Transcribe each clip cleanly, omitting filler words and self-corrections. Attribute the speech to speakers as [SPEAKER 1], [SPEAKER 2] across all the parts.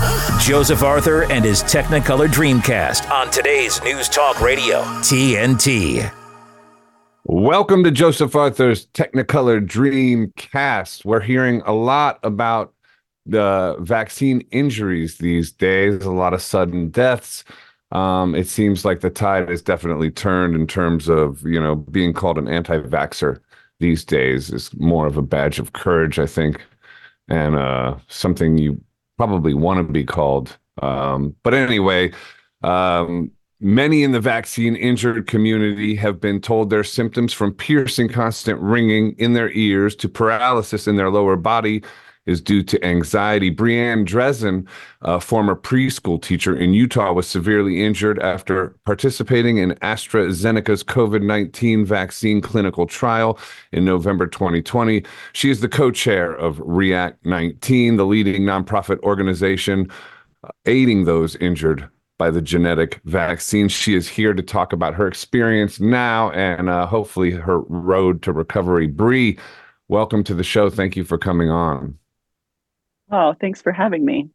[SPEAKER 1] Joseph Arthur and his Technicolor Dreamcast on today's News Talk Radio, TNT.
[SPEAKER 2] Welcome to Joseph Arthur's Technicolor Dreamcast. We're hearing a lot about the vaccine injuries these days, a lot of sudden deaths. It seems like the tide has definitely turned in terms of, being called an anti-vaxxer these days is more of a badge of courage, I think, and something you probably want to be called. But anyway, many in the vaccine injured community have been told their symptoms from piercing constant ringing in their ears to paralysis in their lower body is due to anxiety. Breanne Dresden, a former preschool teacher in Utah, was severely injured after participating in AstraZeneca's COVID-19 vaccine clinical trial in November 2020. She is the co-chair of React 19, the leading nonprofit organization aiding those injured by the genetic vaccine. She is here to talk about her experience now and hopefully her road to recovery. Bree, welcome to the show. Thank you for coming on.
[SPEAKER 3] Oh, thanks for having me.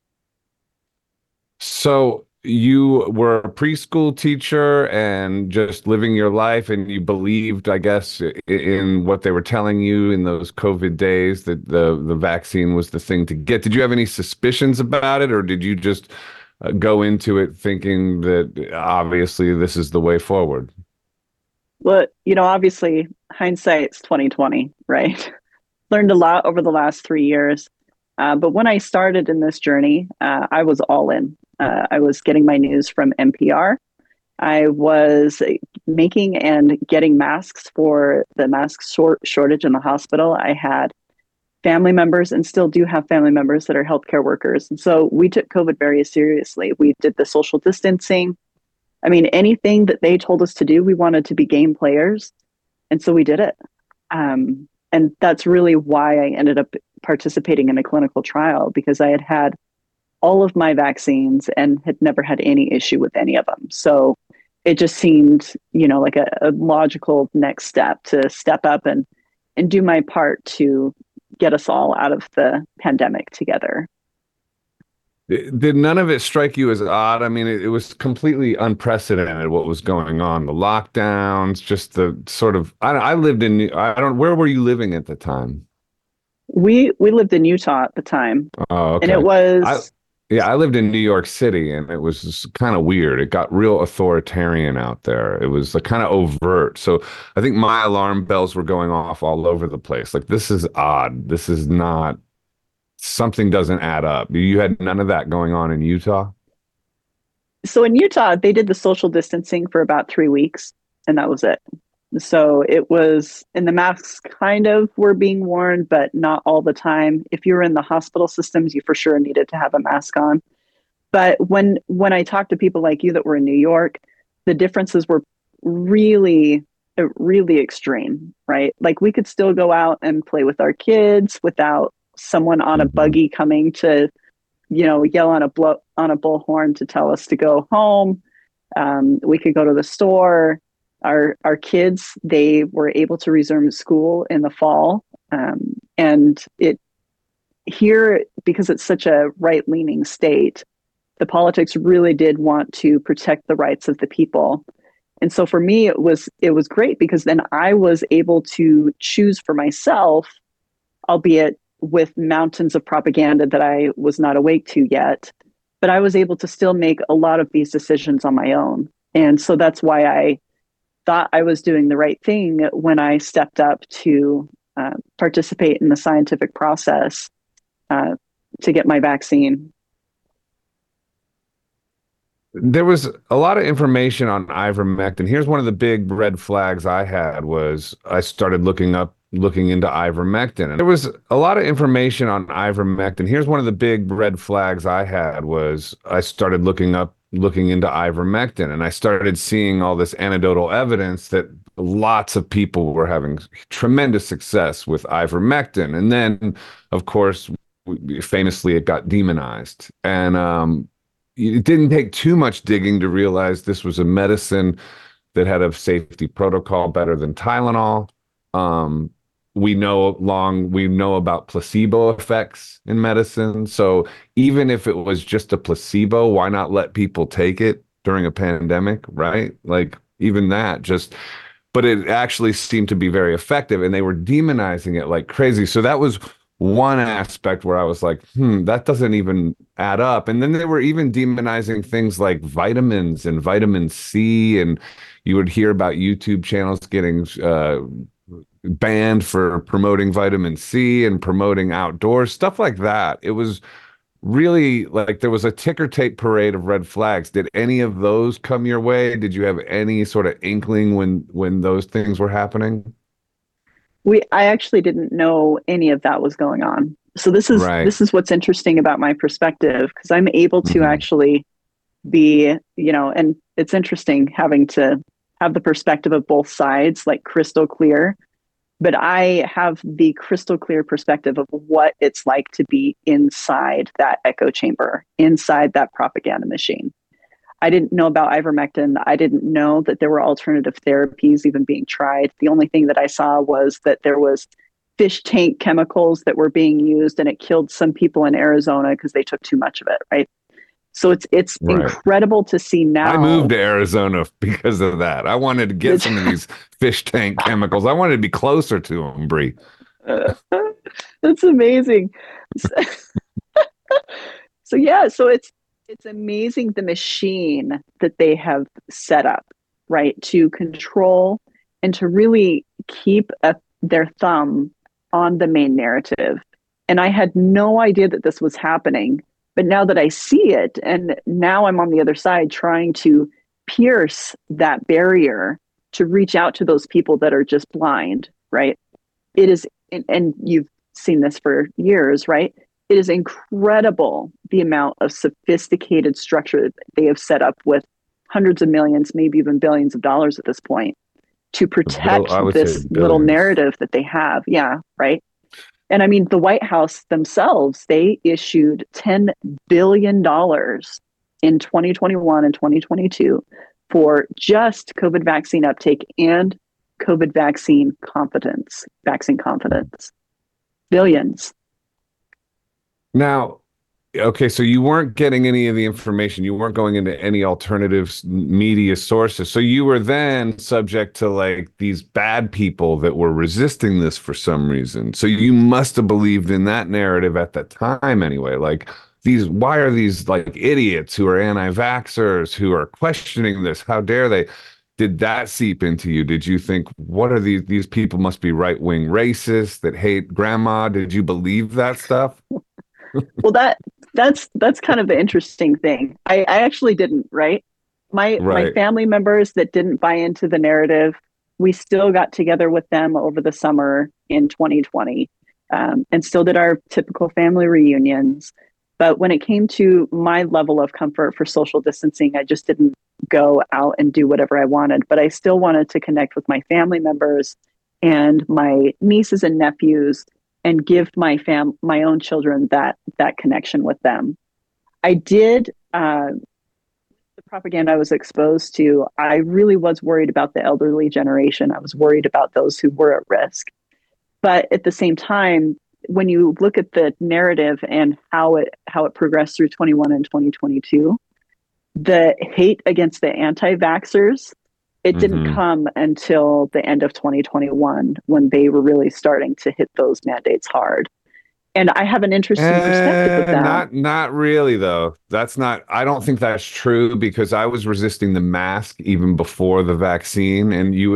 [SPEAKER 2] So you were a preschool teacher and just living your life, and you believed, I guess, in what they were telling you in those COVID days, that the vaccine was the thing to get. Did you have any suspicions about it, or did you just go into it thinking that obviously this is the way forward?
[SPEAKER 3] Well, obviously hindsight's 2020, right? Learned a lot over the last 3 years. But when I started in this journey, I was all in. I was getting my news from NPR. I was making and getting masks for the mask shortage in the hospital. I had family members and still do have family members that are healthcare workers. And so we took COVID very seriously. We did the social distancing. I mean, anything that they told us to do, we wanted to be game players. And so we did it. And that's really why I ended up participating in a clinical trial, because I had had all of my vaccines and had never had any issue with any of them. So it just seemed, like a logical next step to step up and do my part to get us all out of the pandemic together.
[SPEAKER 2] Did none of it strike you as odd? I mean, it was completely unprecedented what was going on. The lockdowns, just the sort of, I lived in, where were you living at the time?
[SPEAKER 3] We lived in Utah at the time.
[SPEAKER 2] Oh, okay.
[SPEAKER 3] And it was...
[SPEAKER 2] I lived in New York City, and it was kind of weird. It got real authoritarian out there. It was kind of overt. So I think my alarm bells were going off all over the place. Like, this is odd. This is not, something doesn't add up. You had none of that going on in Utah?
[SPEAKER 3] So in Utah, they did the social distancing for about 3 weeks, and that was it. So it was, and the masks kind of were being worn, but not all the time. If you were in the hospital systems, you for sure needed to have a mask on. But when I talked to people like you that were in New York, the differences were really, really extreme, right? Like, we could still go out and play with our kids without someone on a buggy coming to, yell on a bullhorn to tell us to go home. We could go to the store. Our kids, they were able to resume school in the fall. And it here, because it's such a right-leaning state, the politics really did want to protect the rights of the people. And so for me, it was great, because then I was able to choose for myself, albeit with mountains of propaganda that I was not awake to yet, but I was able to still make a lot of these decisions on my own. And so that's why I thought I was doing the right thing when I stepped up to participate in the scientific process to get my vaccine.
[SPEAKER 2] There was a lot of information on ivermectin. Here's one of the big red flags I had was I started looking into ivermectin. And there was a lot of information on ivermectin. Here's one of the big red flags I had was I started looking into ivermectin, and I started seeing all this anecdotal evidence that lots of people were having tremendous success with ivermectin. And then, of course, famously, it got demonized. And it didn't take too much digging to realize this was a medicine that had a safety protocol better than Tylenol. we know about placebo effects in medicine. So even if it was just a placebo, why not let people take it during a pandemic, right? Like even that just, but it actually seemed to be very effective and they were demonizing it like crazy. So that was one aspect where I was like, that doesn't even add up. And then they were even demonizing things like vitamins and vitamin C. And you would hear about YouTube channels getting banned for promoting vitamin C and promoting outdoors, stuff like that. It was really like there was a ticker tape parade of red flags. Did any of those come your way? Did you have any sort of inkling when those things were happening?
[SPEAKER 3] I actually didn't know any of that was going on. So
[SPEAKER 2] Right.
[SPEAKER 3] this is what's interesting about my perspective, because I'm able to actually be, and it's interesting having to have the perspective of both sides, like crystal clear. But I have the crystal clear perspective of what it's like to be inside that echo chamber, inside that propaganda machine. I didn't know about ivermectin. I didn't know that there were alternative therapies even being tried. The only thing that I saw was that there was fish tank chemicals that were being used, and it killed some people in Arizona because they took too much of it, right? So it's
[SPEAKER 2] Right.
[SPEAKER 3] incredible to see now.
[SPEAKER 2] I moved to Arizona because of that. I wanted to get some of these fish tank chemicals. I wanted to be closer to them, Bree.
[SPEAKER 3] That's amazing. So yeah, so it's amazing the machine that they have set up, right, to control and to really keep their thumb on the main narrative. And I had no idea that this was happening. But now that I see it, and now I'm on the other side trying to pierce that barrier to reach out to those people that are just blind, right? It is, and you've seen this for years, right? It is incredible the amount of sophisticated structure that they have set up with hundreds of millions, maybe even billions of dollars at this point to protect this little narrative that they have. Yeah, right. And I mean, the White House themselves, they issued $10 billion in 2021 and 2022 for just COVID vaccine uptake and COVID vaccine confidence. Billions.
[SPEAKER 2] Now, okay, so you weren't getting any of the information. You weren't going into any alternative media sources. So you were then subject to like these bad people that were resisting this for some reason. So you must have believed in that narrative at the time anyway. Like why are these like idiots who are anti-vaxxers who are questioning this? How dare they? Did that seep into you? Did you think, what are these people must be right-wing racists that hate grandma? Did you believe that stuff?
[SPEAKER 3] Well, that's kind of the interesting thing. I actually didn't, right? My family members that didn't buy into the narrative, we still got together with them over the summer in 2020, and still did our typical family reunions. But when it came to my level of comfort for social distancing, I just didn't go out and do whatever I wanted. But I still wanted to connect with my family members and my nieces and nephews and give my own children that connection with them. I did the propaganda I was exposed to. I really was worried about the elderly generation. I was worried about those who were at risk. But at the same time, when you look at the narrative and how it progressed through 21 and 2022, the hate against the anti-vaxxers, it didn't come until the end of 2021 when they were really starting to hit those mandates hard. And I have an interesting perspective with that.
[SPEAKER 2] Not really, though. I don't think that's true because I was resisting the mask even before the vaccine.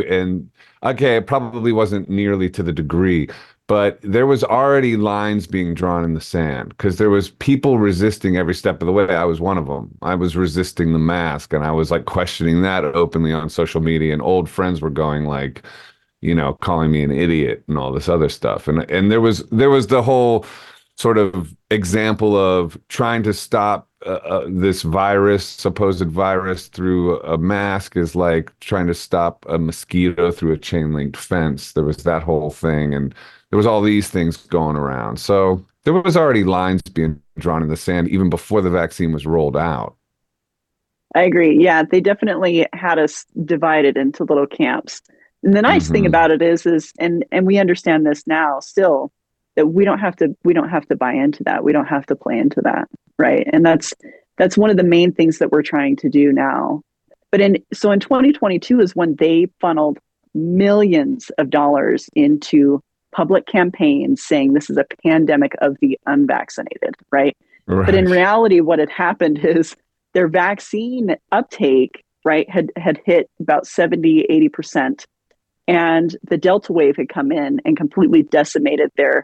[SPEAKER 2] Okay, it probably wasn't nearly to the degree, but there was already lines being drawn in the sand because there was people resisting every step of the way. I was one of them. I was resisting the mask and I was like questioning that openly on social media, and old friends were going like, calling me an idiot and all this other stuff. And there was the whole sort of example of trying to stop this supposed virus through a mask is like trying to stop a mosquito through a chain linked fence. There was that whole thing. And there was all these things going around. So there was already lines being drawn in the sand even before the vaccine was rolled out.
[SPEAKER 3] I agree. Yeah, they definitely had us divided into little camps. And the nice thing
[SPEAKER 2] Mm-hmm.
[SPEAKER 3] about it is and we understand this now still, that we don't have to buy into that. We don't have to play into that, right? And that's one of the main things that we're trying to do now. But in 2022 is when they funneled millions of dollars into public campaigns saying this is a pandemic of the unvaccinated, right? But in
[SPEAKER 2] Right.
[SPEAKER 3] reality, what had happened is their vaccine uptake, right, had hit about 70, 80%. And the Delta wave had come in and completely decimated their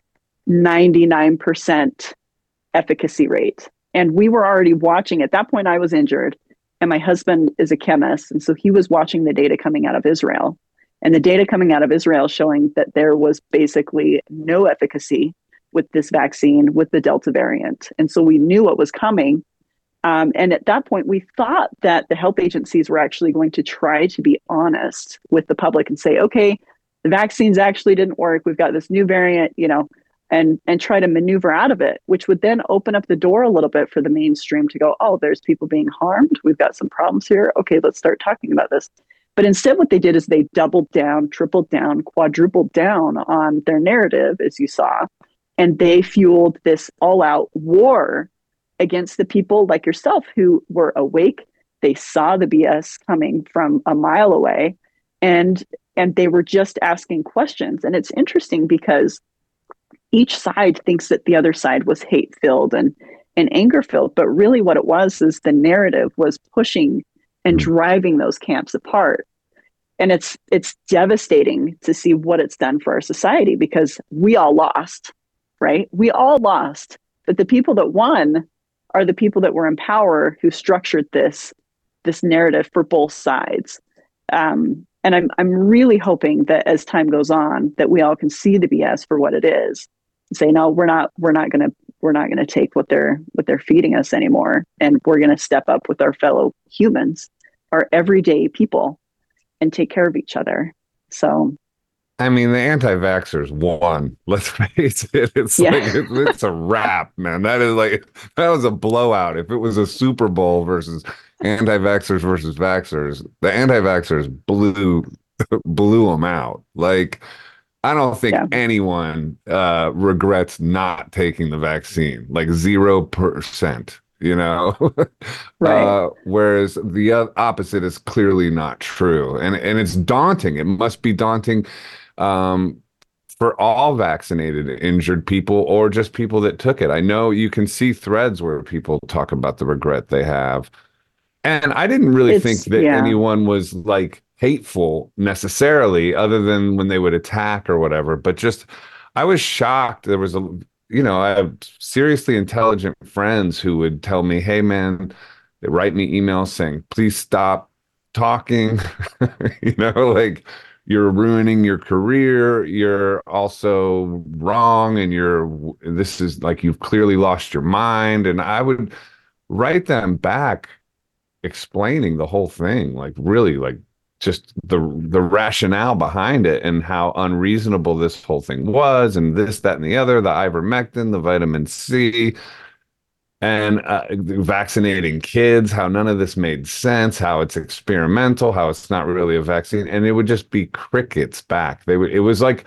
[SPEAKER 3] 99% efficacy rate. And we were already watching. At that point, I was injured, and my husband is a chemist. And so he was watching the data coming out of Israel. And the data coming out of Israel showing that there was basically no efficacy with this vaccine with the Delta variant. And so we knew what was coming. And at that point, we thought that the health agencies were actually going to try to be honest with the public and say, okay, the vaccines actually didn't work. We've got this new variant, and try to maneuver out of it, which would then open up the door a little bit for the mainstream to go, oh, there's people being harmed. We've got some problems here. Okay, let's start talking about this. But instead, what they did is they doubled down, tripled down, quadrupled down on their narrative, as you saw, and they fueled this all-out war against the people like yourself who were awake. They saw the BS coming from a mile away, and they were just asking questions. And it's interesting because each side thinks that the other side was hate-filled and anger-filled, but really what it was is the narrative was pushing and driving those camps apart. And it's devastating to see what it's done for our society, because we all lost, right? We all lost. But the people that won are the people that were in power, who structured this narrative for both sides. And I'm really hoping that as time goes on, that we all can see the BS for what it is, and say, no, we're not gonna take what they're feeding us anymore, and we're gonna step up with our fellow humans, our everyday people, and take care of each other. So,
[SPEAKER 2] I mean, the anti-vaxxers won. Let's face it. It's
[SPEAKER 3] yeah.
[SPEAKER 2] like it's a wrap, man. That was a blowout. If it was a Super Bowl versus anti-vaxxers versus vaxxers, the anti-vaxxers blew them out. Like, I don't think anyone regrets not taking the vaccine. Like 0%.
[SPEAKER 3] Right.
[SPEAKER 2] Whereas the opposite is clearly not true, and it's daunting. It must be daunting for all vaccinated injured people, or just people that took it. I know you can see threads where people talk about the regret they have, and I didn't really think that anyone was like hateful necessarily, other than when they would attack or whatever. But just, I was shocked. There was I have seriously intelligent friends who would tell me, hey, man, they write me emails saying, please stop talking. Like, you're ruining your career. You're also wrong. And this is like, you've clearly lost your mind. And I would write them back explaining the whole thing, like really, like just the rationale behind it and how unreasonable this whole thing was, and this, that, and the other, the ivermectin, the vitamin C, and vaccinating kids, how none of this made sense, how it's experimental, how it's not really a vaccine. And it would just be crickets back. It was like,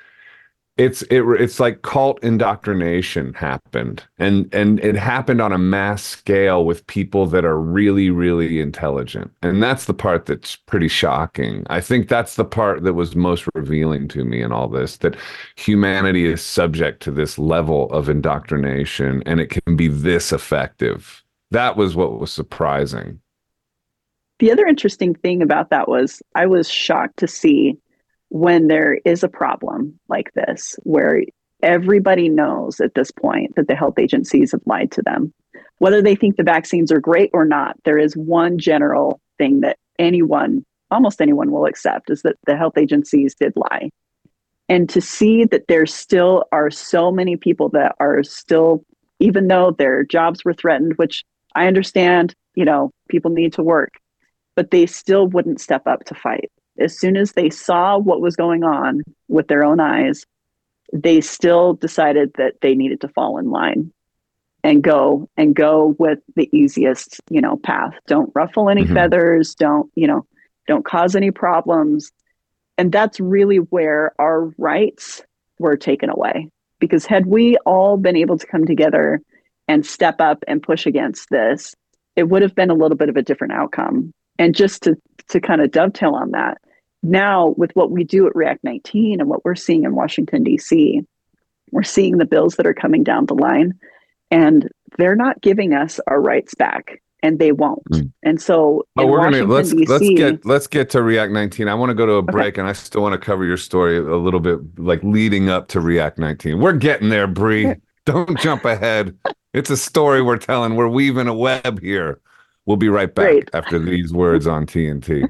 [SPEAKER 2] it's like cult indoctrination happened, and it happened on a mass scale with people that are really, really intelligent. And that's the part that's pretty shocking. I think that's the part that was most revealing to me in all this, that humanity is subject to this level of indoctrination, and it can be this effective. That was what was surprising.
[SPEAKER 3] The other interesting thing about that was I was shocked to see, when there is a problem like this, where everybody knows at this point that the health agencies have lied to them, whether they think the vaccines are great or not, there is one general thing that almost anyone will accept, is that the health agencies did lie. And to see that there still are so many people that are still, even though their jobs were threatened, which I understand, people need to work, but they still wouldn't step up to fight. As soon as they saw what was going on with their own eyes, they still decided that they needed to fall in line and go with the easiest, path. Don't ruffle any feathers. Don't cause any problems. And that's really where our rights were taken away. Because had we all been able to come together and step up and push against this, it would have been a little bit of a different outcome. And just to kind of dovetail on that, now with what we do at React 19 and what we're seeing in Washington, D.C., we're seeing the bills that are coming down the line, and they're not giving us our rights back, and they won't. And so
[SPEAKER 2] let's get to React 19. I want to go to a break, and I still want to cover your story a little bit, like leading up to React 19. We're getting there, Bree. Don't jump ahead. It's a story we're telling. We're weaving a web here. We'll be right back after these words on TNT.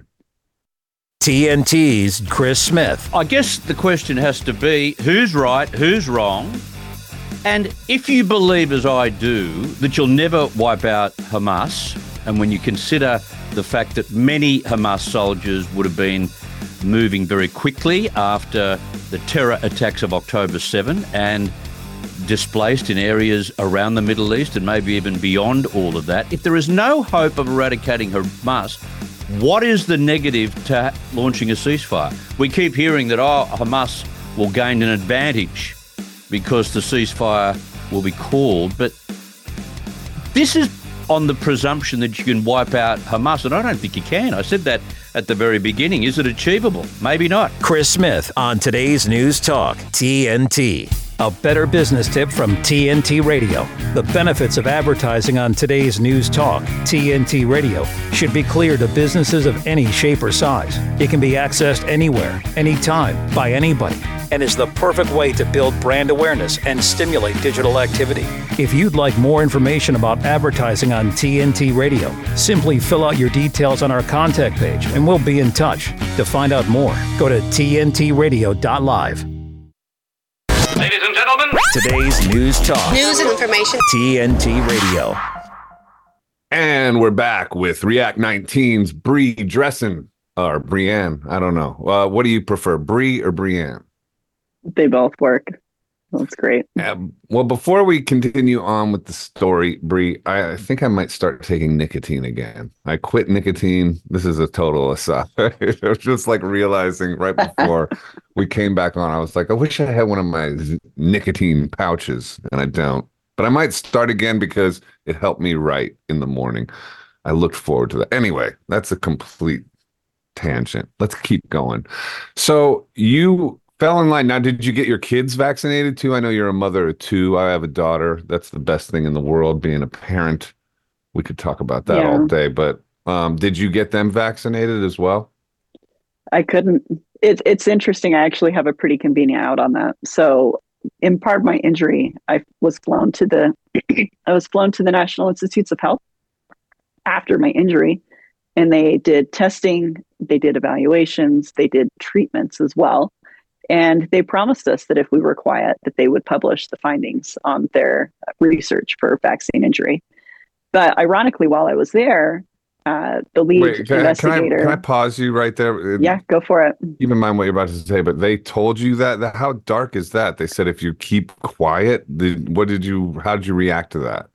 [SPEAKER 1] TNT's Chris Smith.
[SPEAKER 4] I guess the question has to be, who's right, who's wrong? And if you believe, as I do, that you'll never wipe out Hamas, and when you consider the fact that many Hamas soldiers would have been moving very quickly after the terror attacks of October 7 and displaced in areas around the Middle East and maybe even beyond all of that, if there is no hope of eradicating Hamas, what is the negative to launching a ceasefire? We keep hearing that, Hamas will gain an advantage because the ceasefire will be called, but this is on the presumption that you can wipe out Hamas, and I don't think you can. I said that at the very beginning. Is it achievable? Maybe not.
[SPEAKER 1] Chris Smith on today's News Talk, TNT. A better business tip from TNT Radio. The benefits of advertising on today's News Talk, TNT Radio, should be clear to businesses of any shape or size. It can be accessed anywhere, anytime, by anybody, and is the perfect way to build brand awareness and stimulate digital activity. If you'd like more information about advertising on TNT Radio, simply fill out your details on our contact page and we'll be in touch. To find out more, go to tntradio.live.
[SPEAKER 5] Ladies and gentlemen,
[SPEAKER 1] today's News Talk.
[SPEAKER 6] News and information.
[SPEAKER 1] TNT Radio.
[SPEAKER 2] And we're back with React 19's Bree Dressen, or Brienne. I don't know. What do you prefer, Bree or Brienne?
[SPEAKER 3] They both work. That's great.
[SPEAKER 2] Well, before we continue on with the story, Bree, I think I might start taking nicotine again. I quit nicotine. This is a total aside. I was just like realizing right before we came back on, I was like, I wish I had one of my nicotine pouches, and I don't. But I might start again because it helped me write in the morning. I looked forward to that. Anyway, that's a complete tangent. Let's keep going. So you fell in line. Now, did you get your kids vaccinated too? I know you're a mother of two. I have a daughter. That's the best thing in the world, being a parent. We could talk about that all day, but did you get them vaccinated as well?
[SPEAKER 3] I couldn't. It's interesting. I actually have a pretty convenient out on that. So in part of my injury, I was flown to the National Institutes of Health after my injury, and they did testing, they did evaluations, they did treatments as well. And they promised us that if we were quiet, that they would publish the findings on their research for vaccine injury. But ironically, while I was there, the lead investigator...
[SPEAKER 2] Can I pause you right there?
[SPEAKER 3] Yeah, go for it.
[SPEAKER 2] Keep in mind what you're about to say, but they told you that? How dark is that? They said if you keep quiet, how did you react to that?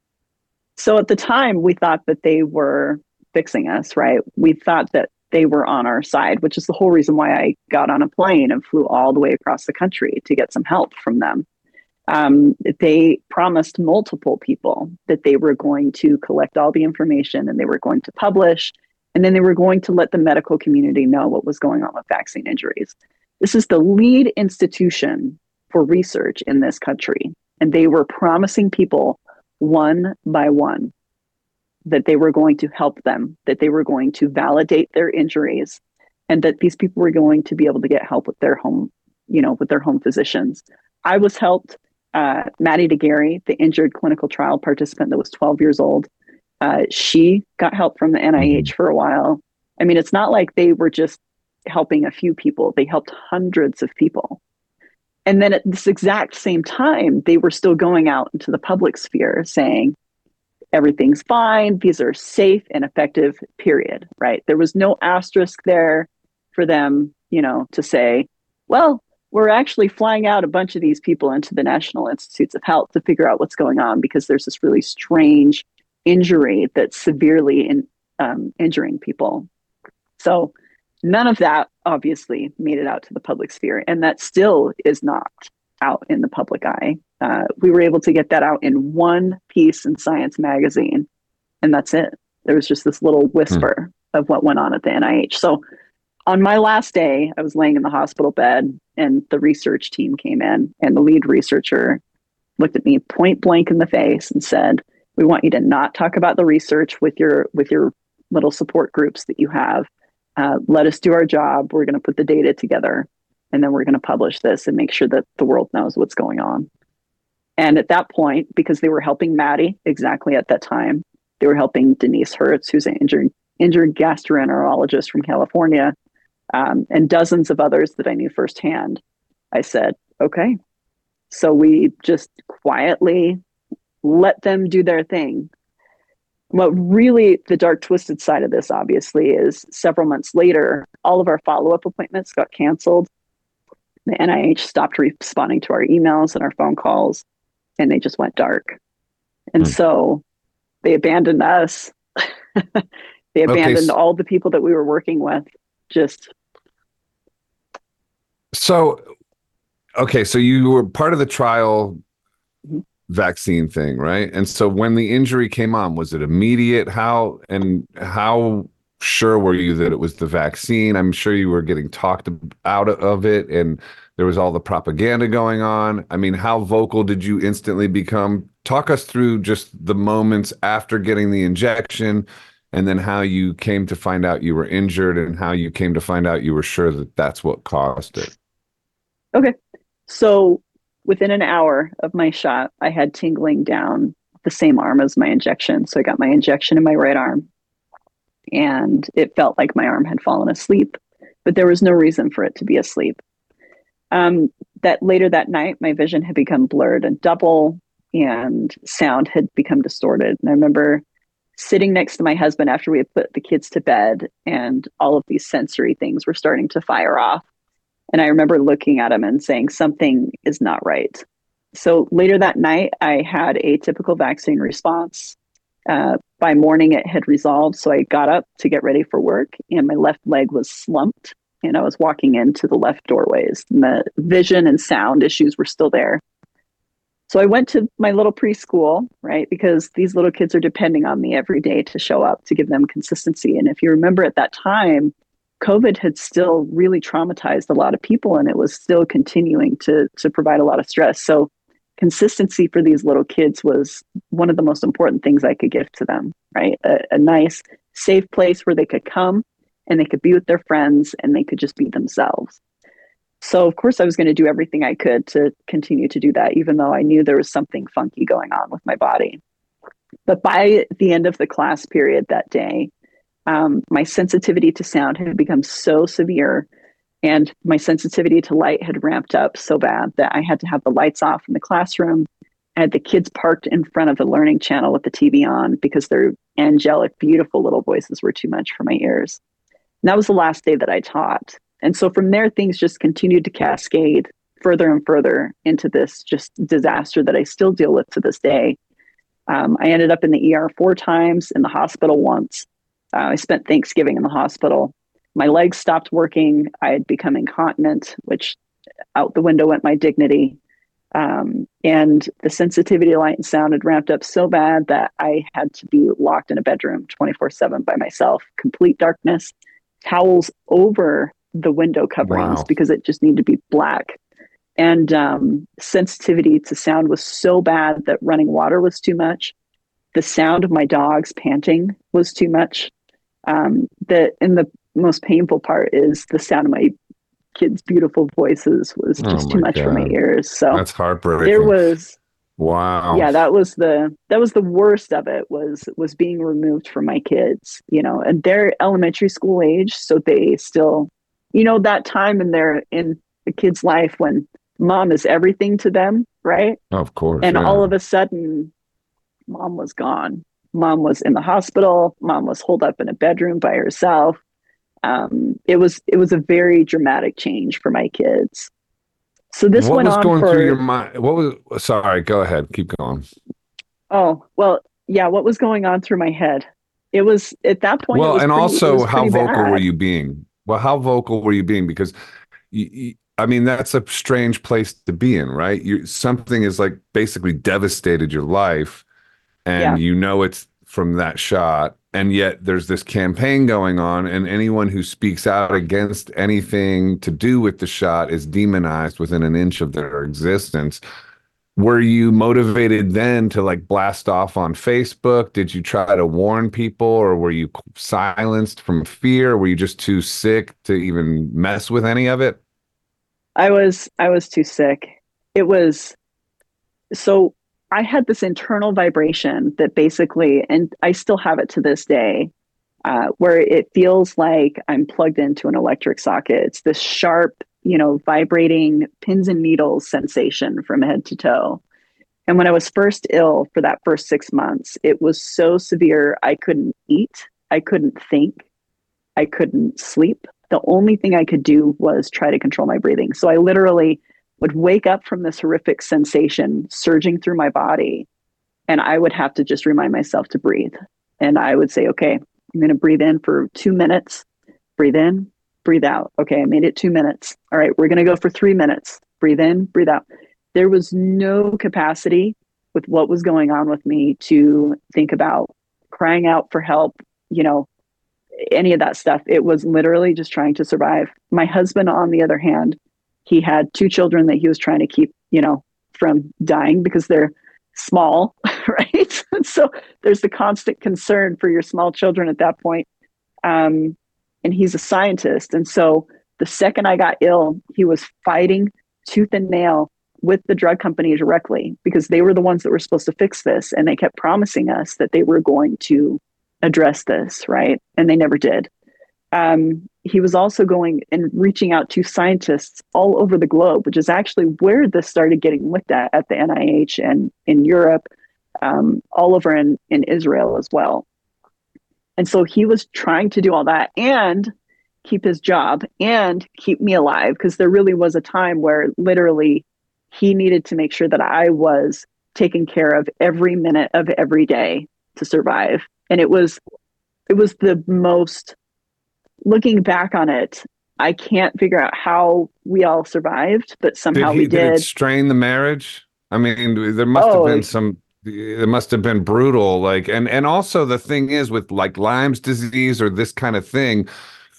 [SPEAKER 3] So at the time, we thought that they were fixing us, right? We thought that they were on our side, which is the whole reason why I got on a plane and flew all the way across the country to get some help from them. They promised multiple people that they were going to collect all the information and they were going to publish, and then they were going to let the medical community know what was going on with vaccine injuries. This is the lead institution for research in this country, and they were promising people one by one that they were going to help them, that they were going to validate their injuries, and that these people were going to be able to get help with their home, with their home physicians. I was helped. Maddie DeGarry, the injured clinical trial participant that was 12 years old, she got help from the NIH for a while. I mean, it's not like they were just helping a few people. They helped hundreds of people. And then at this exact same time, they were still going out into the public sphere saying, everything's fine. These are safe and effective, period, right? There was no asterisk there for them, to say, well, we're actually flying out a bunch of these people into the National Institutes of Health to figure out what's going on because there's this really strange injury that's severely injuring people. So None of that obviously made it out to the public sphere, and that still is not out in the public eye. We were able to get that out in one piece in Science magazine, and that's it. There was just this little whisper of what went on at the NIH. So on my last day, I was laying in the hospital bed, and the research team came in, and the lead researcher looked at me point blank in the face and said, "We want you to not talk about the research with your little support groups that you have. Let us do our job. We're going to put the data together, and then we're going to publish this and make sure that the world knows what's going on." And at that point, because they were helping Maddie exactly at that time, they were helping Denise Hertz, who's an injured gastroenterologist from California, and dozens of others that I knew firsthand. I said, okay. So we just quietly let them do their thing. What really the dark twisted side of this, obviously, is several months later, all of our follow-up appointments got canceled. The NIH stopped responding to our emails and our phone calls, and they just went dark. And so they abandoned us. They abandoned all the people that we were working with.
[SPEAKER 2] So you were part of the trial vaccine thing, right? And so when the injury came on, was it immediate? How sure were you that it was the vaccine? I'm sure you were getting talked out of it, and there was all the propaganda going on. I mean, how vocal did you instantly become? Talk us through just the moments after getting the injection, and then how you came to find out you were injured, and how you came to find out you were sure that that's what caused it.
[SPEAKER 3] Okay. So within an hour of my shot, I had tingling down the same arm as my injection. So I got my injection in my right arm, and it felt like my arm had fallen asleep, but there was no reason for it to be asleep. That later that night, my vision had become blurred and double, and sound had become distorted. And I remember sitting next to my husband after we had put the kids to bed, and all of these sensory things were starting to fire off. And I remember looking at him and saying, something is not right. So later that night, I had a typical vaccine response. By morning, it had resolved. So I got up to get ready for work, and my left leg was slumped, and I was walking into the left doorways, and the vision and sound issues were still there. So I went to my little preschool, right? Because these little kids are depending on me every day to show up, to give them consistency. And if you remember at that time, COVID had still really traumatized a lot of people, and it was still continuing to provide a lot of stress. So consistency for these little kids was one of the most important things I could give to them, right? A nice, safe place where they could come and they could be with their friends and they could just be themselves. So of course I was going to do everything I could to continue to do that, even though I knew there was something funky going on with my body. But by the end of the class period that day, my sensitivity to sound had become so severe, and my sensitivity to light had ramped up so bad that I had to have the lights off in the classroom. I had the kids parked in front of the learning channel with the TV on because their angelic, beautiful little voices were too much for my ears. And that was the last day that I taught. And so from there, things just continued to cascade further and further into this just disaster that I still deal with to this day. I ended up in the ER 4 times, in the hospital once. I spent Thanksgiving in the hospital. My legs stopped working. I had become incontinent, which out the window went my dignity. And the sensitivity to light and sound had ramped up so bad that I had to be locked in a bedroom 24/7 by myself, complete darkness, towels over the window coverings because it just needed to be black. And sensitivity to sound was so bad that running water was too much. The sound of my dogs panting was too much. And the most painful part is the sound of my kids' beautiful voices was just too much for my ears. So
[SPEAKER 2] that's heartbreaking.
[SPEAKER 3] There was,
[SPEAKER 2] yeah,
[SPEAKER 3] that was the worst of it, was being removed from my kids, and they're elementary school age. So they still, that time in the kid's life when mom is everything to them. Right.
[SPEAKER 2] Of course.
[SPEAKER 3] And all of a sudden mom was gone. Mom was in the hospital. Mom was holed up in a bedroom by herself. It was a very dramatic change for my kids. So this went on. What was going through your mind? Sorry, go ahead. Keep going. Oh, well, yeah. What was going on through my head? It was at that point.
[SPEAKER 2] Well, and also how vocal were you being? Well, how vocal were you being? Because I mean, that's a strange place to be in, right? Something is like basically devastated your life,
[SPEAKER 3] Yeah.
[SPEAKER 2] and you know it's from that shot, and yet there's this campaign going on, and anyone who speaks out against anything to do with the shot is demonized within an inch of their existence. Were you motivated then to like blast off on Facebook? Did you try to warn people, or were you silenced from fear? Were you just too sick to even mess with any of it?
[SPEAKER 3] I was too sick. It was so I had this internal vibration that basically, and I still have it to this day, where it feels like I'm plugged into an electric socket. It's this sharp, vibrating pins and needles sensation from head to toe. And when I was first ill for that first 6 months, it was so severe. I couldn't eat. I couldn't think. I couldn't sleep. The only thing I could do was try to control my breathing. So I literally would wake up from this horrific sensation surging through my body, and I would have to just remind myself to breathe. And I would say, okay, I'm going to breathe in for 2 minutes, breathe in, breathe out. Okay, I made it 2 minutes. All right, we're going to go for 3 minutes, breathe in, breathe out. There was no capacity with what was going on with me to think about crying out for help, any of that stuff. It was literally just trying to survive. My husband, on the other hand, he had 2 children that he was trying to keep, from dying because they're small, right? So there's the constant concern for your small children at that point. And he's a scientist. And so the second I got ill, he was fighting tooth and nail with the drug company directly because they were the ones that were supposed to fix this. And they kept promising us that they were going to address this, right? And they never did. He was also going and reaching out to scientists all over the globe, which is actually where this started getting looked at the NIH and in Europe, all over in Israel as well. And so he was trying to do all that and keep his job and keep me alive, because there really was a time where literally he needed to make sure that I was taken care of every minute of every day to survive. And it was the most, looking back on it, I can't figure out how we all survived, but somehow we did.
[SPEAKER 2] Did it strain the marriage? I mean, there must have been it must have been brutal. Like, and also the thing is with like Lyme's disease or this kind of thing,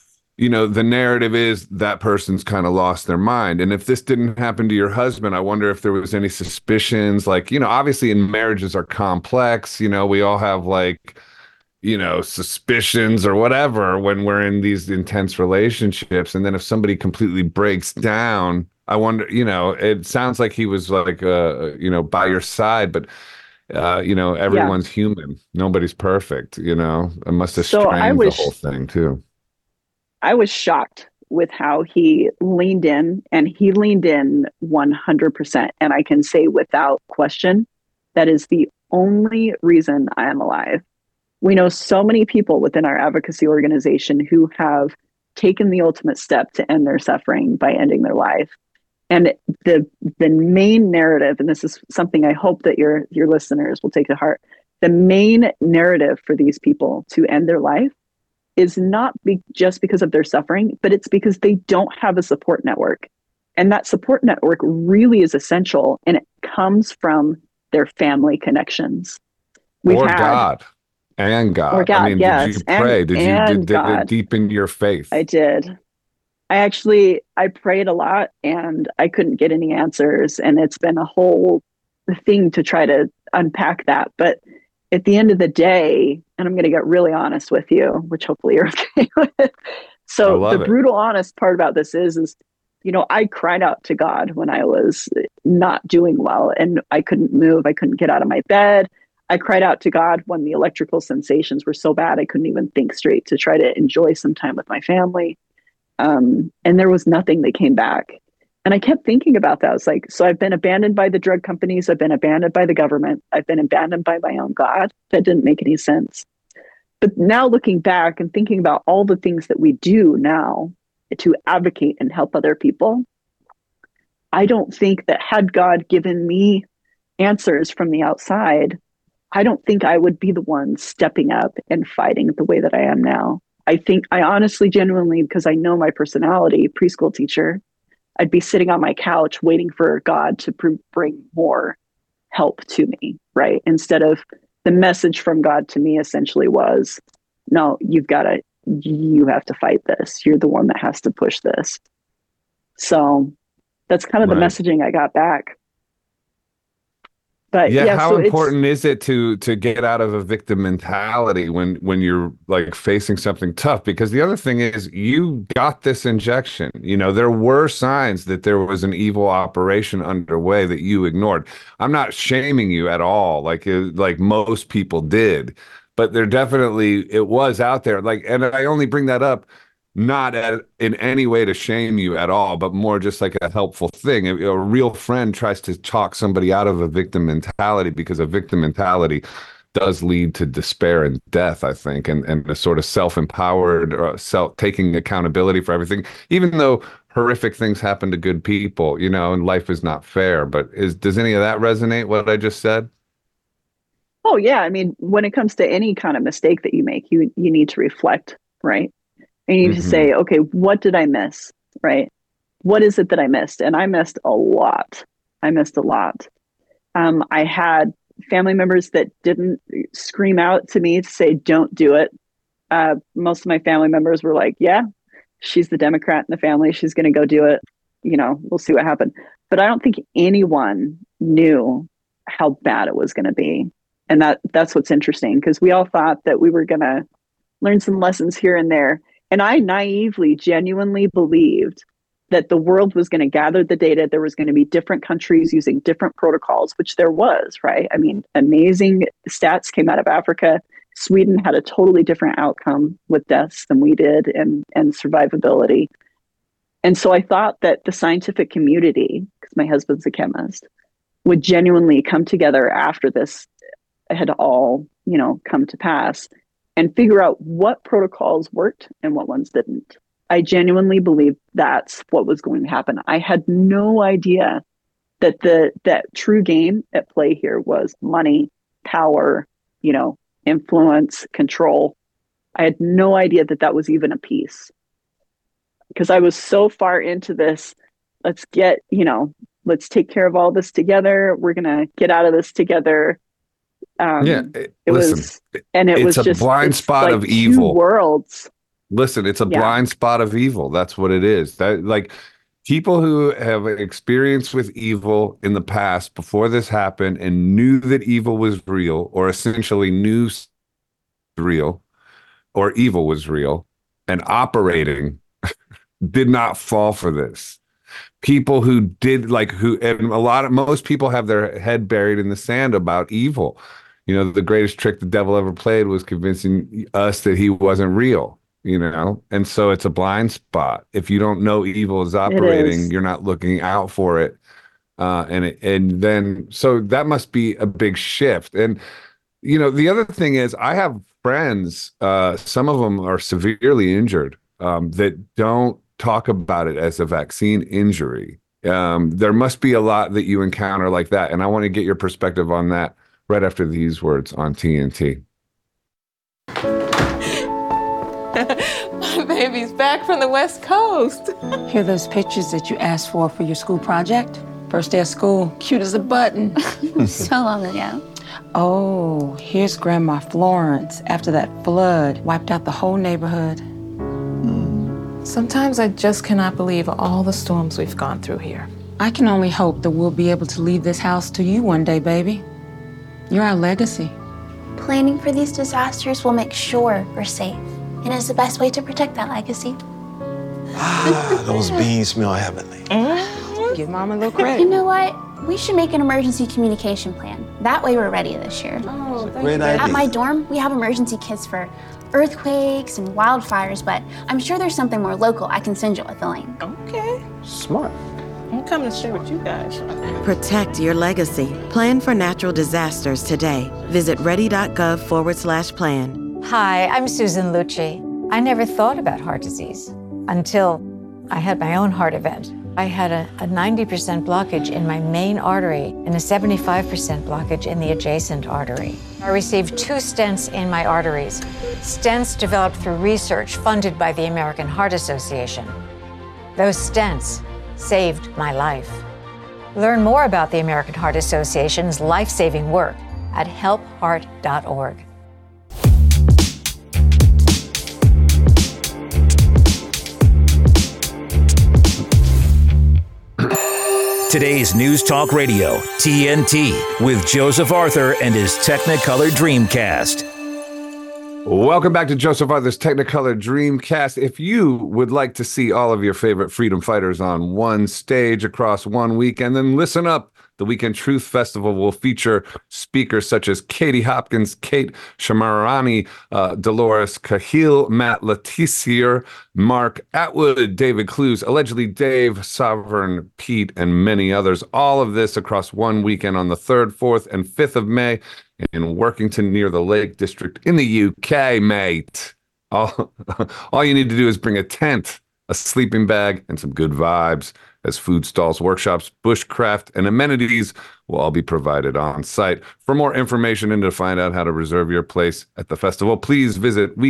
[SPEAKER 2] the narrative is that person's kind of lost their mind. And if this didn't happen to your husband, I wonder if there was any suspicions, like, obviously in marriages are complex, we all have like, suspicions or whatever when we're in these intense relationships. And then if somebody completely breaks down, I wonder, it sounds like he was like, by your side, but, everyone's human. Nobody's perfect, it must have strained the whole thing too.
[SPEAKER 3] I was shocked with how he leaned in, and he leaned in 100%. And I can say without question, that is the only reason I am alive. We know so many people within our advocacy organization who have taken the ultimate step to end their suffering by ending their life. And the main narrative, and this is something I hope that your listeners will take to heart, the main narrative for these people to end their life is not just because of their suffering, but it's because they don't have a support network. And that support network really is essential, and it comes from their family connections.
[SPEAKER 2] God. And God.
[SPEAKER 3] Or God,
[SPEAKER 2] I mean,
[SPEAKER 3] yes.
[SPEAKER 2] Did you pray? Did it deepen your faith?
[SPEAKER 3] I did. I prayed a lot, and I couldn't get any answers. And it's been a whole thing to try to unpack that. But at the end of the day, and I'm going to get really honest with you, which hopefully you're okay with. So the brutal honest part about this is, I cried out to God when I was not doing well and I couldn't move. I couldn't get out of my bed. I cried out to God when the electrical sensations were so bad I couldn't even think straight to try to enjoy some time with my family. And there was nothing that came back. And I kept thinking about that. I was like, so I've been abandoned by the drug companies. I've been abandoned by the government. I've been abandoned by my own God. That didn't make any sense. But now looking back and thinking about all the things that we do now to advocate and help other people, I don't think that had God given me answers from the outside, I don't think I would be the one stepping up and fighting the way that I am now. I honestly, genuinely, because I know my personality, preschool teacher, I'd be sitting on my couch waiting for God to bring more help to me, right? Instead of the message from God to me essentially was, no, you have to fight this. You're the one that has to push this. So that's kind of the messaging I got back. But
[SPEAKER 2] yeah, how
[SPEAKER 3] so
[SPEAKER 2] important is it to get out of a victim mentality when you're like facing something tough? Because the other thing is, you got this injection. There were signs that there was an evil operation underway that you ignored. I'm not shaming you at all, like most people did, but it was out there. And I only bring that up not in any way to shame you at all, but more just like a helpful thing. A real friend tries to talk somebody out of a victim mentality, because a victim mentality does lead to despair and death, I think, and a sort of self-empowered, taking accountability for everything, even though horrific things happen to good people, and life is not fair. But does any of that resonate, what I just said?
[SPEAKER 3] Oh, yeah. I mean, when it comes to any kind of mistake that you make, you need to reflect, right? And you need to say, okay, what did I miss, right? What is it that I missed? And I missed a lot. I had family members that didn't scream out to me to say, don't do it. Most of my family members were like, yeah, she's the Democrat in the family. She's going to go do it. We'll see what happens. But I don't think anyone knew how bad it was going to be. And that's what's interesting, because we all thought that we were going to learn some lessons here and there. And I naively, genuinely believed that the world was going to gather the data. There was going to be different countries using different protocols, which there was, right? I mean, amazing stats came out of Africa. Sweden had a totally different outcome with deaths than we did, and survivability. And so I thought that the scientific community, because my husband's a chemist, would genuinely come together after this had all, come to pass, and figure out what protocols worked and what ones didn't. I genuinely believe that's what was going to happen. I had no idea that that true game at play here was money, power, influence, control. I had no idea that that was even a piece, because I was so far into this. Let's take care of all this together. We're going to get out of this together.
[SPEAKER 2] It's a blind spot of evil.
[SPEAKER 3] Worlds.
[SPEAKER 2] Listen, it's a blind spot of evil. That's what it is. That, like, people who have experience with evil in the past before this happened and knew that evil was real, or essentially knew real or evil was real and operating, did not fall for this. People who did, most people have their head buried in the sand about evil. The greatest trick the devil ever played was convincing us that he wasn't real, and so it's a blind spot. If you don't know evil is operating, you're not looking out for it. And then that must be a big shift. And, the other thing is, I have friends, some of them are severely injured, that don't talk about it as a vaccine injury. There must be a lot that you encounter like that. And I want to get your perspective on that right after these words on TNT.
[SPEAKER 6] My baby's back from the West Coast.
[SPEAKER 7] Here are those pictures that you asked for your school project? First day of school, cute as a button.
[SPEAKER 8] So long ago.
[SPEAKER 7] Oh, here's Grandma Florence after that flood wiped out the whole neighborhood.
[SPEAKER 6] Sometimes I just cannot believe all the storms we've gone through here.
[SPEAKER 7] I can only hope that we'll be able to leave this house to you one day, baby. You're our legacy.
[SPEAKER 8] Planning for these disasters will make sure we're safe, and it's the best way to protect that legacy.
[SPEAKER 9] Those beans smell heavenly.
[SPEAKER 7] Give Mom a little credit.
[SPEAKER 8] You know what? We should make an emergency communication plan. That way we're ready this year.
[SPEAKER 7] Oh,
[SPEAKER 9] great idea.
[SPEAKER 8] At my dorm, we have emergency kits for earthquakes and wildfires, but I'm sure there's something more local I can send you with the link.
[SPEAKER 6] Okay.
[SPEAKER 9] Smart.
[SPEAKER 6] I'm coming to share with you guys.
[SPEAKER 10] Protect your legacy. Plan for natural disasters today. Visit ready.gov/plan.
[SPEAKER 11] Hi, I'm Susan Lucci. I never thought about heart disease until I had my own heart event. I had a 90% blockage in my main artery and a 75% blockage in the adjacent artery. I received 2 stents in my arteries, stents developed through research funded by the American Heart Association. Those stents saved my life. Learn more about the American Heart Association's life-saving work at helpheart.org.
[SPEAKER 1] Today's News Talk Radio, TNT, with Joseph Arthur and his Technicolor Dreamcast.
[SPEAKER 2] Welcome back to Joseph Arthur's Technicolor Dreamcast. If you would like to see all of your favorite freedom fighters on one stage across one weekend, then listen up. The Weekend Truth Festival will feature speakers such as Katie Hopkins, Kate Shamarani, Dolores Cahill, Matt Letizier, Mark Atwood, David Clues, allegedly Dave, Sovereign Pete, and many others. All of this across one weekend on the 3rd, 4th, and 5th of May in Workington near the Lake District in the UK, mate. All you need to do is bring a tent, a sleeping bag, and some good vibes, as food stalls, workshops, bushcraft, and amenities will all be provided on site. For more information and to find out how to reserve your place at the festival, please visit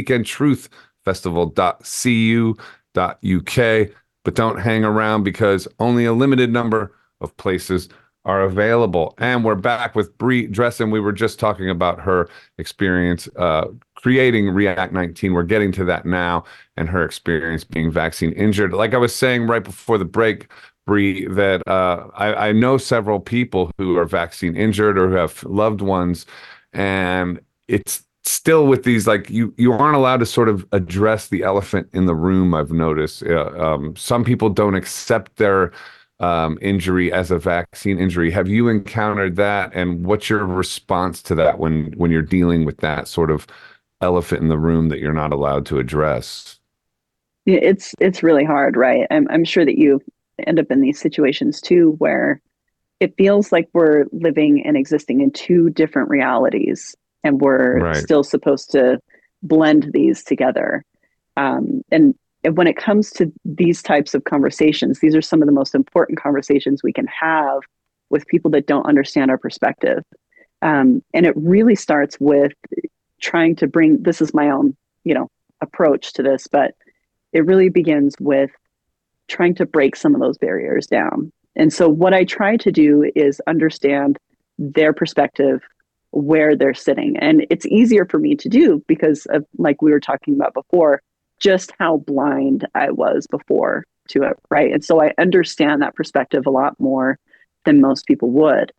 [SPEAKER 2] weekendtruthfestival.cu.uk. But don't hang around because only a limited number of places are available. And we're back with Bree Dressen. We were just talking about her experience creating React 19. We're getting to that now, and her experience being vaccine injured. Like I was saying right before the break, Bree, that I know several people who are vaccine injured or who have loved ones, and it's still with these, like, you aren't allowed to sort of address the elephant in the room, I've noticed. Some people don't accept their injury as a vaccine injury. Have you encountered that, and what's your response to that when you're dealing with that sort of elephant in the room that you're not allowed to address?
[SPEAKER 3] Yeah, it's really hard, right? I'm sure that you end up in these situations too, where it feels like we're living and existing in 2 different realities, and we're still supposed to blend these together. And when it comes to these types of conversations, these are some of the most important conversations we can have with people that don't understand our perspective. And it really starts with trying to bring, this is my own, approach to this, but it really begins with trying to break some of those barriers down. And so what I try to do is understand their perspective, where they're sitting. And it's easier for me to do because of, like we were talking about before, just how blind I was before to it, right? And so I understand that perspective a lot more than most people would.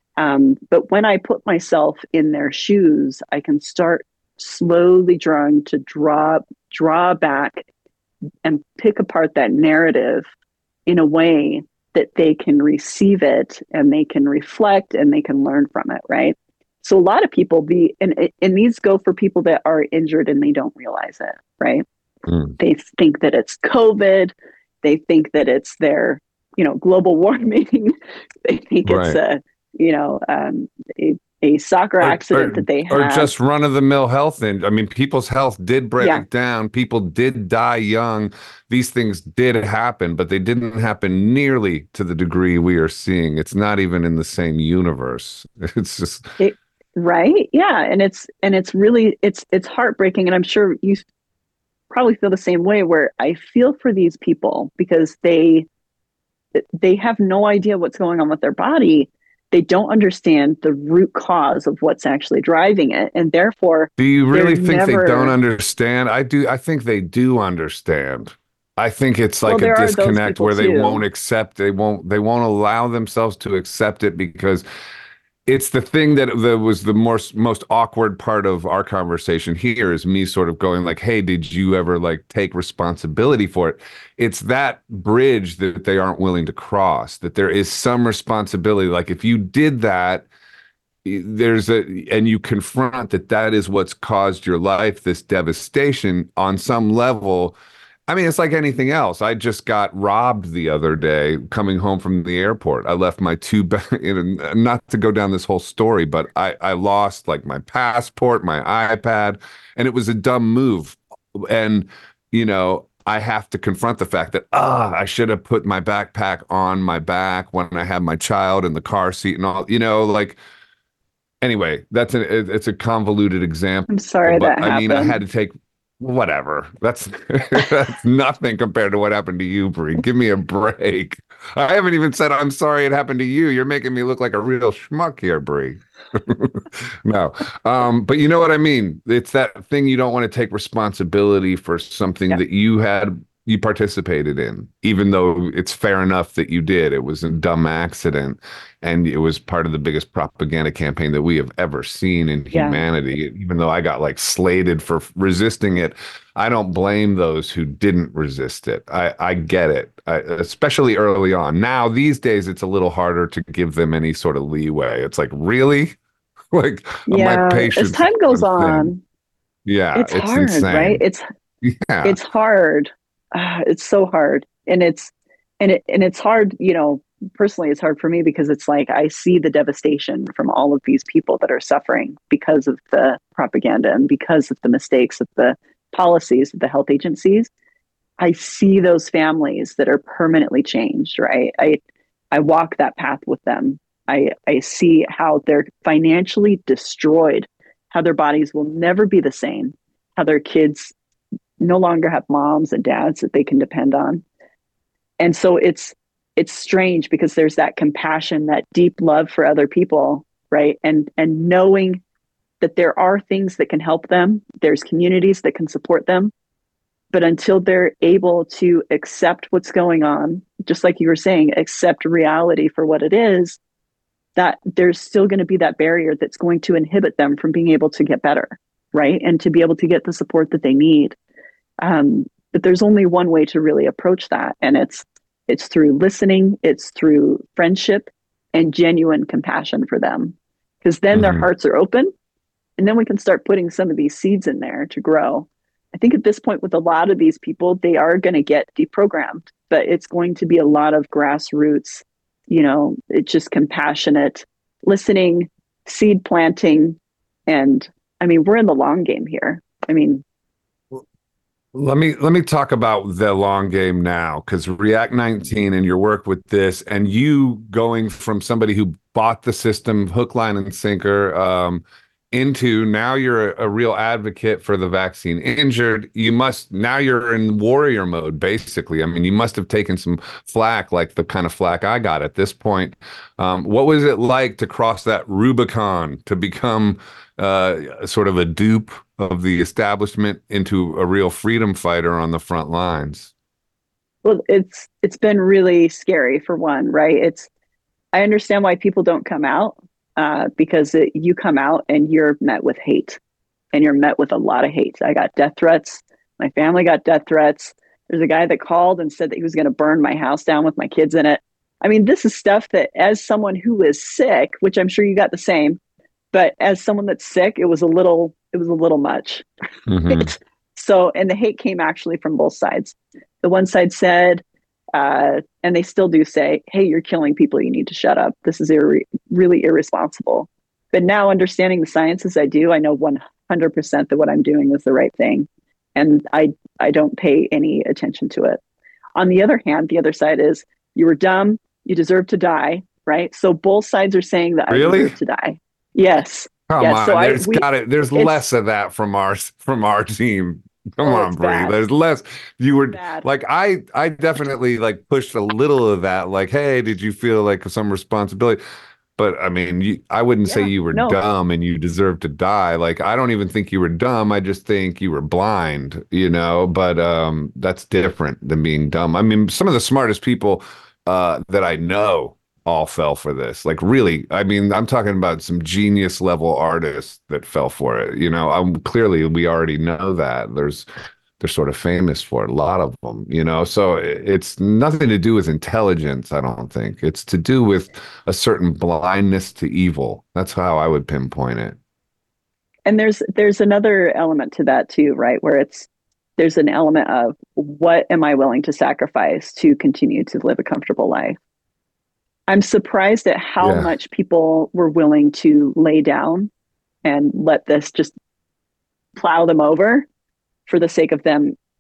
[SPEAKER 3] But when I put myself in their shoes, I can start slowly trying to draw back and pick apart that narrative in a way that they can receive it and they can reflect and they can learn from it, right? So a lot of people, and these go for people that are injured and they don't realize it, right? They think that it's COVID. They think that it's their, global warming. They think it's a soccer accident that they had.
[SPEAKER 2] Or just run-of-the-mill health. And I mean, people's health did break down. People did die young. These things did happen, but they didn't happen nearly to the degree we are seeing. It's not even in the same universe. It's just...
[SPEAKER 3] right? Yeah. And it's really, it's heartbreaking. And I'm sure you probably feel the same way, where I feel for these people because they have no idea what's going on with their body. They don't understand the root cause of what's actually driving it. And therefore,
[SPEAKER 2] do you really think they don't understand? I do. I think they do understand. I think it's like a disconnect where they won't accept, they won't allow themselves to accept it, because it's the thing that was the most awkward part of our conversation here, is me sort of going like, hey, did you ever take responsibility for it? It's that bridge that they aren't willing to cross, that there is some responsibility. Like if you did that, and you confront that is what's caused your life, this devastation on some level. I mean, it's like anything else. I just got robbed the other day coming home from the airport. I left my not to go down this whole story, but I lost my passport, my iPad, and it was a dumb move. And, I have to confront the fact that, I should have put my backpack on my back when I had my child in the car seat and all, like, anyway, it's a convoluted example.
[SPEAKER 3] I'm sorry
[SPEAKER 2] but
[SPEAKER 3] that
[SPEAKER 2] I mean, I
[SPEAKER 3] happened.
[SPEAKER 2] had to take whatever. That's that's nothing compared to what happened to you, Brie. Give me a break. I haven't even said I'm sorry it happened to you. You're making me look like a real schmuck here, Brie. No. But you know what I mean? It's that thing you don't want to take responsibility for something that you participated in, even though it's fair enough that you did. It was a dumb accident, and it was part of the biggest propaganda campaign that we have ever seen in humanity. Even though I got like slated for resisting it, I don't blame those who didn't resist it. I get it, especially early on. Now, these days, it's a little harder to give them any sort of leeway. It's like, really? Like, my patience.
[SPEAKER 3] As time goes on,
[SPEAKER 2] it's
[SPEAKER 3] hard,
[SPEAKER 2] insane.
[SPEAKER 3] right? It's hard. It's so hard, and it's hard. Personally, it's hard for me because it's like I see the devastation from all of these people that are suffering because of the propaganda and because of the mistakes of the policies of the health agencies. I see those families that are permanently changed. Right, I walk that path with them. I see how they're financially destroyed, how their bodies will never be the same, how their kids no longer have moms and dads that they can depend on. And so it's strange because there's that compassion, that deep love for other people, right? And knowing that there are things that can help them, there's communities that can support them. But until they're able to accept what's going on, just like you were saying, accept reality for what it is, that there's still going to be that barrier that's going to inhibit them from being able to get better, right? And to be able to get the support that they need. But there's only one way to really approach that. And it's through listening, it's through friendship and genuine compassion for them. Because then their hearts are open, and then we can start putting some of these seeds in there to grow. I think at this point with a lot of these people, they are going to get deprogrammed, but it's going to be a lot of grassroots, it's just compassionate listening, seed planting. And I mean, we're in the long game here. I mean,
[SPEAKER 2] let me talk about the long game now, because React 19 and your work with this, and you going from somebody who bought the system hook, line, and sinker into now you're a real advocate for the vaccine injured. Now you're in warrior mode, basically. I mean, you must have taken some flack, like the kind of flack I got at this point. What was it like to cross that Rubicon, to become sort of a dupe of the establishment into a real freedom fighter on the front lines?
[SPEAKER 3] Well, it's been really scary, for one, right? I understand why people don't come out, because you come out and you're met with hate, and you're met with a lot of hate. I got death threats. My family got death threats. There's a guy that called and said that he was going to burn my house down with my kids in it. I mean, this is stuff that, as someone who is sick, which I'm sure you got the same, but as someone that's sick, it was a little much. So, and the hate came actually from both sides. The one side said, and they still do say, hey, you're killing people, you need to shut up. This is really irresponsible. But now, understanding the science as I do, I know 100% that what I'm doing is the right thing. And I don't pay any attention to it. On the other hand, the other side is, you were dumb, you deserve to die, right? So both sides are saying that I deserve to die. Yes.
[SPEAKER 2] Come on,
[SPEAKER 3] so
[SPEAKER 2] there's less of that from our team. Come on, Brie.
[SPEAKER 3] Bad.
[SPEAKER 2] There's less. You were
[SPEAKER 3] bad.
[SPEAKER 2] like, I definitely like pushed a little of that. Like, hey, did you feel like some responsibility? But I mean, I wouldn't say you were dumb and you deserve to die. Like, I don't even think you were dumb. I just think you were blind, but that's different than being dumb. I mean, some of the smartest people that I know all fell for this. Like, really, I mean, I'm talking about some genius level artists that fell for it. Clearly we already know that they're sort of famous for it, a lot of them, so it's nothing to do with intelligence. I don't think it's to do with a certain blindness to evil. That's how I would pinpoint it.
[SPEAKER 3] And there's another element to that too, right? Where there's an element of, what am I willing to sacrifice to continue to live a comfortable life? I'm surprised at how much people were willing to lay down and let this just plow them over for the sake of them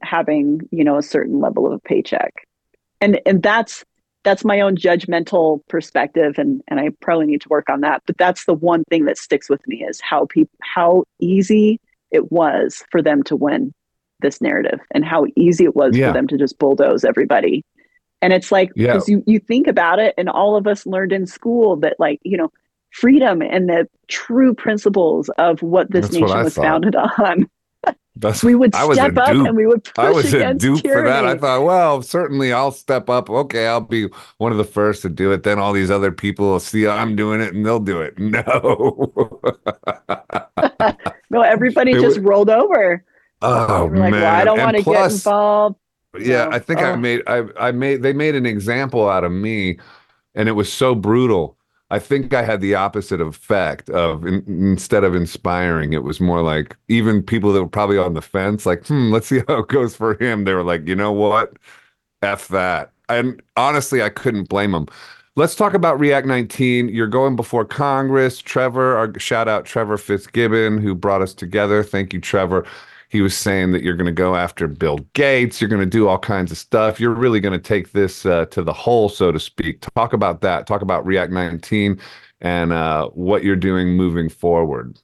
[SPEAKER 3] having, a certain level of a paycheck. And that's my own judgmental perspective, and I probably need to work on that. But that's the one thing that sticks with me is how easy it was for them to win this narrative, and how easy it was for them to just bulldoze everybody. And it's like, because you think about it, and all of us learned in school that, like, freedom and the true principles of what this nation was founded on. We would step up and we would push
[SPEAKER 2] I was
[SPEAKER 3] against
[SPEAKER 2] a dupe
[SPEAKER 3] tyranny.
[SPEAKER 2] for that. I thought, well, certainly I'll step up. Okay, I'll be one of the first to do it. Then all these other people will see I'm doing it and they'll do it. No.
[SPEAKER 3] No, everybody just rolled over.
[SPEAKER 2] Oh,
[SPEAKER 3] like,
[SPEAKER 2] man.
[SPEAKER 3] Well, I don't want to get involved.
[SPEAKER 2] Yeah, I think they made an example out of me, and it was so brutal. I think I had the opposite effect of instead of inspiring, it was more like even people that were probably on the fence, like, let's see how it goes for him. They were like, you know what? F that. And honestly, I couldn't blame them. Let's talk about React 19. You're going before Congress. Trevor, shout out Trevor Fitzgibbon, who brought us together. Thank you, Trevor. He was saying that you're going to go after Bill Gates. You're going to do all kinds of stuff. You're really going to take this to the hole, so to speak. Talk about that. Talk about React 19 and what you're doing moving forward.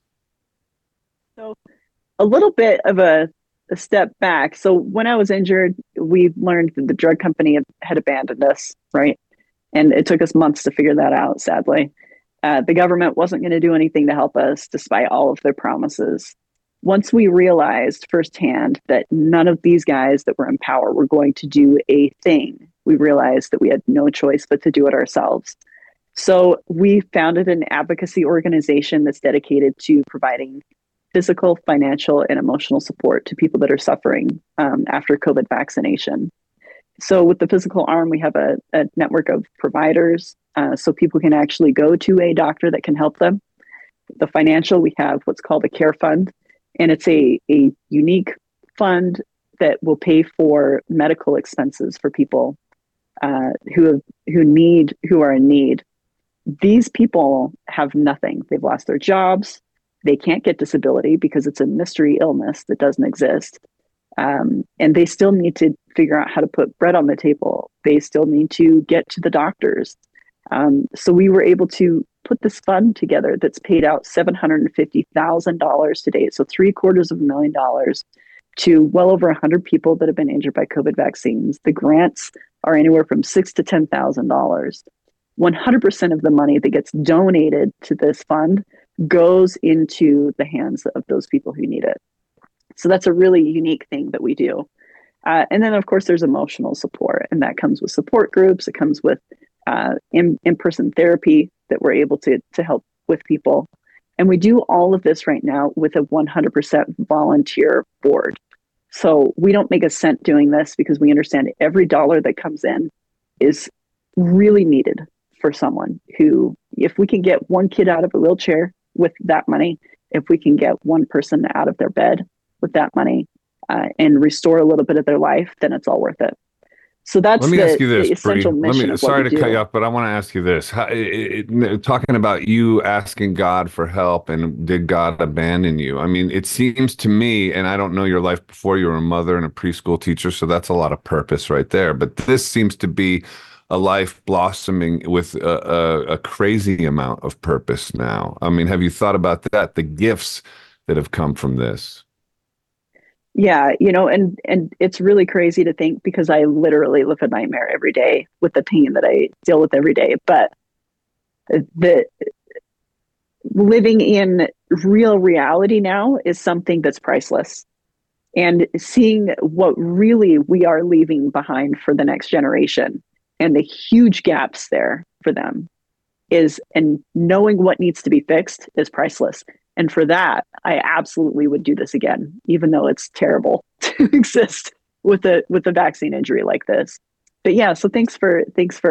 [SPEAKER 3] So a little bit of a step back. So when I was injured, we learned that the drug company had abandoned us, right? And it took us months to figure that out, sadly. The government wasn't going to do anything to help us, despite all of their promises. Once we realized firsthand that none of these guys that were in power were going to do a thing, we realized that we had no choice but to do it ourselves. So we founded an advocacy organization that's dedicated to providing physical, financial, and emotional support to people that are suffering after COVID vaccination. So with the physical arm, we have a network of providers, so people can actually go to a doctor that can help them. The financial, we have what's called a care fund. And it's a unique fund that will pay for medical expenses for people who are in need. These people have nothing. They've lost their jobs. They can't get disability because it's a mystery illness that doesn't exist. And they still need to figure out how to put bread on the table. They still need to get to the doctors. So we were able to put this fund together that's paid out $750,000 to date. So $750,000 to well over 100 people that have been injured by COVID vaccines. The grants are anywhere from $6,000 to $10,000. 100% of the money that gets donated to this fund goes into the hands of those people who need it. So that's a really unique thing that we do. And then, of course, there's emotional support, and that comes with support groups. It comes with in-person therapy that we're able to help with people. And we do all of this right now with a 100% volunteer board. So we don't make a cent doing this because we understand every dollar that comes in is really needed for someone who, if we can get one kid out of a wheelchair with that money, if we can get one person out of their bed with that money and restore a little bit of their life, then it's all worth it. So that's the essential mission.
[SPEAKER 2] Sorry to cut you off, but I want to ask you this. Talking about you asking God for help, and did God abandon you? I mean, it seems to me, and I don't know your life before, you were a mother and a preschool teacher, so that's a lot of purpose right there. But this seems to be a life blossoming with a crazy amount of purpose now. I mean, have you thought about that? The gifts that have come from this?
[SPEAKER 3] Yeah, and it's really crazy to think, because I literally live a nightmare every day with the pain that I deal with every day. But the living in real reality now is something that's priceless. And seeing what really we are leaving behind for the next generation and the huge gaps there for them and knowing what needs to be fixed is priceless. And for that, I absolutely would do this again, even though it's terrible to exist with a vaccine injury like this. But yeah, so thanks for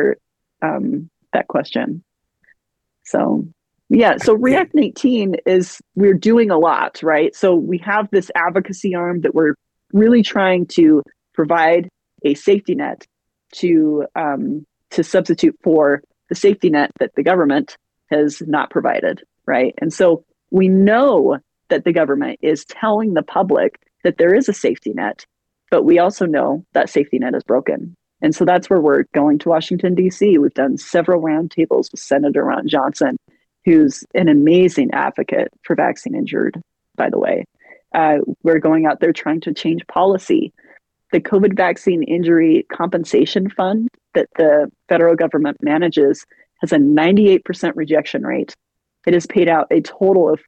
[SPEAKER 3] that question. So yeah, so React 19 we're doing a lot, right? So we have this advocacy arm that we're really trying to provide a safety net to substitute for the safety net that the government has not provided, right? And so we know that the government is telling the public that there is a safety net but we also know that safety net is broken. And so that's where we're going to Washington, D.C. We've done several roundtables with Senator Ron Johnson, who's an amazing advocate for vaccine injured, by the way. We're going out there trying to change policy. The COVID vaccine injury compensation fund that the federal government manages has a 98% rejection rate. It has paid out a total of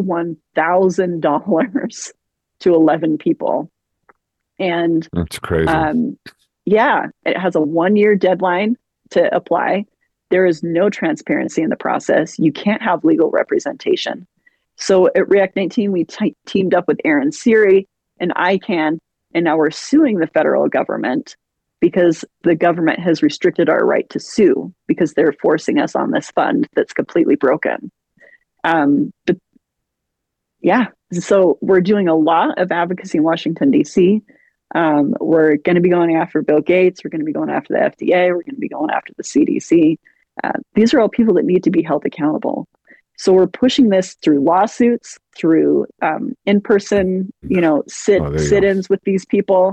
[SPEAKER 3] $41,000 to 11 people. And
[SPEAKER 2] that's crazy.
[SPEAKER 3] Yeah, it has a 1-year deadline to apply. There is no transparency in the process. You can't have legal representation. So at React 19, we teamed up with Aaron Siri and ICANN, and now we're suing the federal government because the government has restricted our right to sue because they're forcing us on this fund that's completely broken. But yeah, so we're doing a lot of advocacy in Washington, D.C. We're going to be going after Bill Gates. We're going to be going after the FDA. We're going to be going after the CDC. These are all people that need to be held accountable. So we're pushing this through lawsuits, through in-person, sit-ins with these people.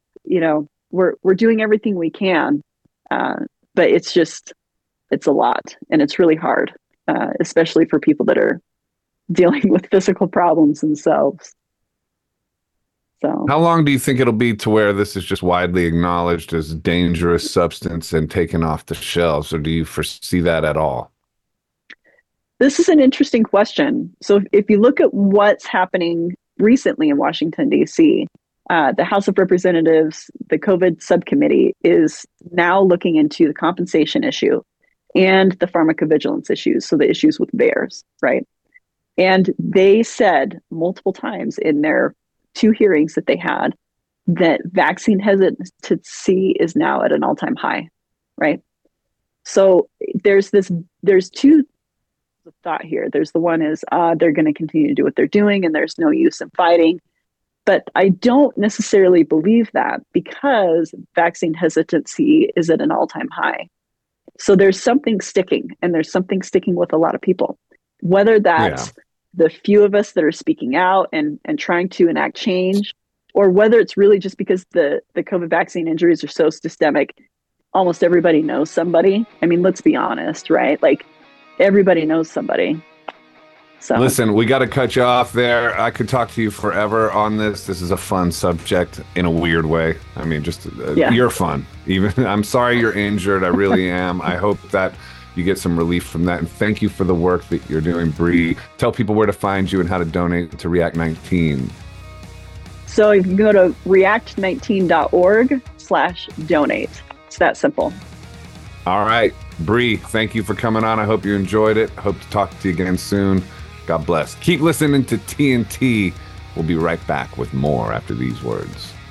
[SPEAKER 3] We're doing everything we can, but it's a lot, and it's really hard, especially for people that are dealing with physical problems themselves. So,
[SPEAKER 2] how long do you think it'll be to where this is just widely acknowledged as a dangerous substance and taken off the shelves, or do you foresee that at all?
[SPEAKER 3] This is an interesting question. So if you look at what's happening recently in Washington, D.C., the House of Representatives, the COVID subcommittee is now looking into the compensation issue and the pharmacovigilance issues, so the issues with VAERS, right? And they said multiple times in their 2 hearings that they had that vaccine hesitancy is now at an all-time high, right? So there's 2 thought here. There's the one is they're going to continue to do what they're doing and there's no use in fighting. But I don't necessarily believe that because vaccine hesitancy is at an all-time high. So there's something sticking, and there's something sticking with a lot of people, whether that's the few of us that are speaking out and trying to enact change, or whether it's really just because the COVID vaccine injuries are so systemic. Almost everybody knows somebody. I mean, let's be honest, right? Like, everybody knows somebody. So
[SPEAKER 2] listen, we got to cut you off there. I could talk to you forever on this. This is a fun subject in a weird way. I mean, just you're fun. Even I'm sorry you're injured. I really am. I hope that you get some relief from that. And thank you for the work that you're doing, Bree. Tell people where to find you and how to donate to React 19.
[SPEAKER 3] So you can go to react19.org/donate. It's that simple.
[SPEAKER 2] All right. Bree, thank you for coming on. I hope you enjoyed it. Hope to talk to you again soon. God bless. Keep listening to TNT. We'll be right back with more after these words.